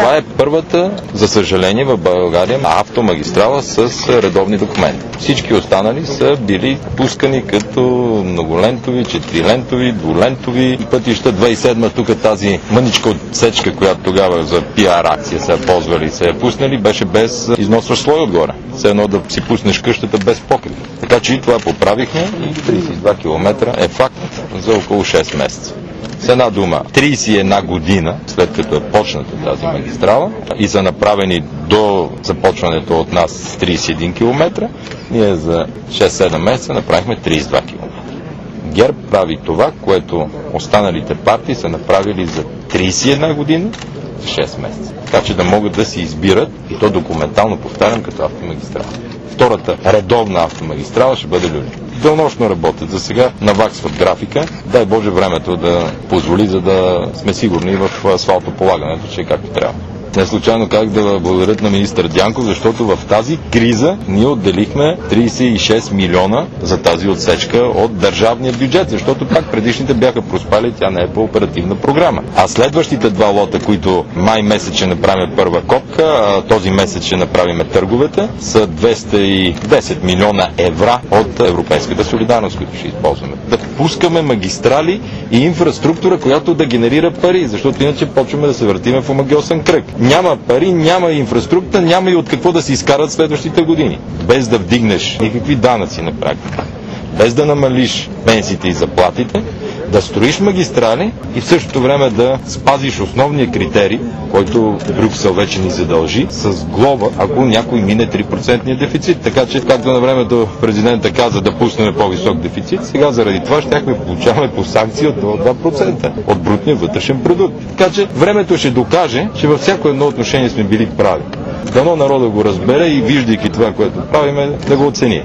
Това е първата, за съжаление, в България автомагистрала с редовни документи. Всички останали са били пускани като многолентови, четирилентови, двулентови пътища. 2007 тук тази мъничка отсечка, която тогава за пиар акция се ползвали и се е пуснали, беше без износващ слой отгоре. Все едно да си пуснеш къщата без покрив. Така че и това поправихме и 32 км е факт за около 6 месеца. С една дума, 31 година след като е почната тази магистрала и са направени до започването от нас 31 км, ние за 6-7 месеца направихме 32 км. ГЕРБ прави това, което останалите партии са направили за 31 година, за 6 месеца. Така че да могат да си избират, и то документално, повтарям, като автомагистрала. Втората редовна автомагистрала ще бъде Люлин. Дълнощно работят. За сега наваксват графика. Дай Боже времето да позволи, за да сме сигурни в асфалтополагането, че е както трябва. Не случайно как да благодарят на министър Дянков, защото в тази криза ние отделихме 36 милиона за тази отсечка от държавния бюджет, защото пак предишните бяха проспали, тя не е по оперативна програма. А следващите два лота, които май месец ще направим първа копка, а този месец ще направим търговете, са 210 милиона евро от европейската солидарност, които ще използваме. Да пускаме магистрали и инфраструктура, която да генерира пари, защото иначе почваме да се въртиме в омагьосан кръг. Няма пари, няма инфраструктура, няма и от какво да се изкарат следващите години. Без да вдигнеш никакви данъци на практика, без да намалиш пенсиите и заплатите, да строиш магистрали и в същото време да спазиш основния критерий, който Брюксел вече ни задължи, с глоба, ако някой мине 3% дефицит. Така че, както на времето президента каза да пуснем по-висок дефицит, сега заради това щяхме получаваме по санкции от 2% от брутния вътрешен продукт. Така че времето ще докаже, че във всяко едно отношение сме били прави. Дано народа го разбере и виждайки това, което правиме, да го оцени.